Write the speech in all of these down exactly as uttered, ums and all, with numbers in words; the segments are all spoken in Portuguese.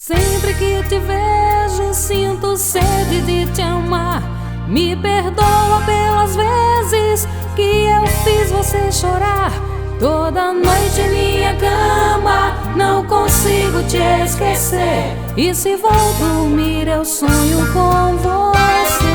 Sempre que te vejo, sinto sede de te amar. Me perdoa pelas vezes que eu fiz você chorar. Toda noite em minha cama não consigo te esquecer. E se vou dormir eu sonho com você.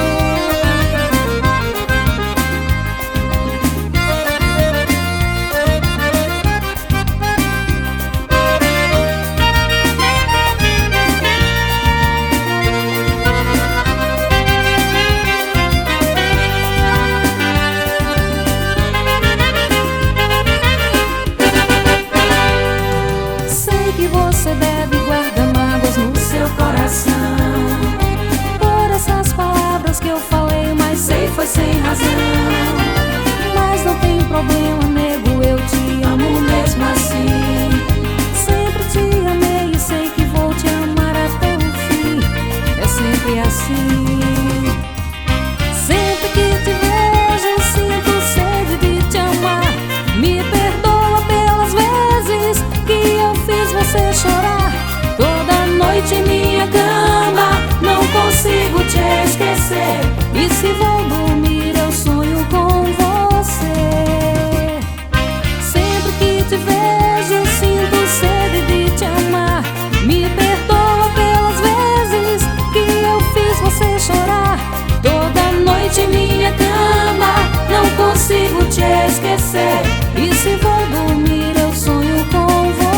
Você deve guardar mágoas no seu coração por essas palavras que eu falei, mas sei foi sem razão. Mas não tem problema, nego, eu te amo mesmo assim. Sempre te amei e sei que vou te amar até o fim. É sempre assim. Sempre que te vejo, sinto sede de te amar. Me perdoa pelas vezes que eu fiz você chorar. Toda noite em minha cama não consigo te esquecer. E se vou dormir eu sonho com você. Sempre que te vejo sinto sede de te amar. Me perdoa pelas vezes que eu fiz você chorar. Toda noite em minha cama não consigo te esquecer. E se vou dormir eu sonho com você.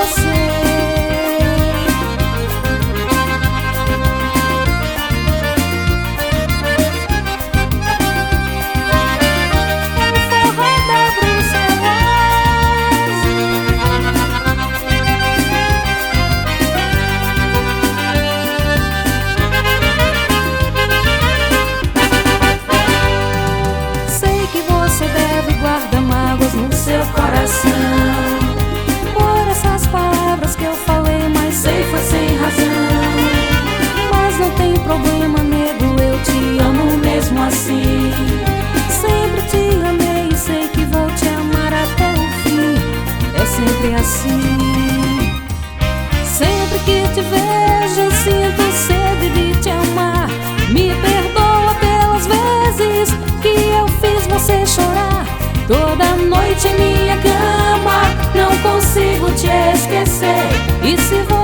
Você deve guardar mágoas no seu coração por essas palavras que eu falei, mas sei foi sem razão. Mas não tem problema, nego, eu te amo mesmo assim. Sempre te amei e sei que vou te amar até o fim. É sempre assim. Sempre que te vejo, sinto sede de te amar. Me perdoa pelas vezes que eu fiz você chorar. Toda noite em minha cama não consigo te esquecer. E se